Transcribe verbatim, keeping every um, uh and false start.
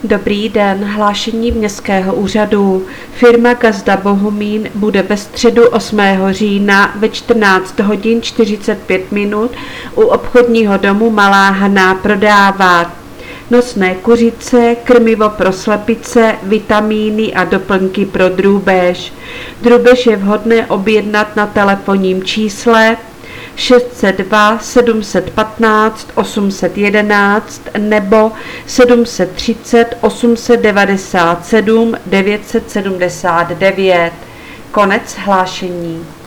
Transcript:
Dobrý den, hlášení městského úřadu. Firma Gazda Bohumín bude ve středu osmého října ve čtrnáct hodin čtyřicet pět minut u obchodního domu Malá Haná prodávat nosné kuřice, krmivo pro slepice, vitamíny a doplňky pro drůbež. Drůbež je vhodné objednat na telefonním čísle šest set dva sedm jedna pět osm set jedenáct nebo sedm set třicet osm set devadesát sedm devět set sedmdesát devět. Konec hlášení.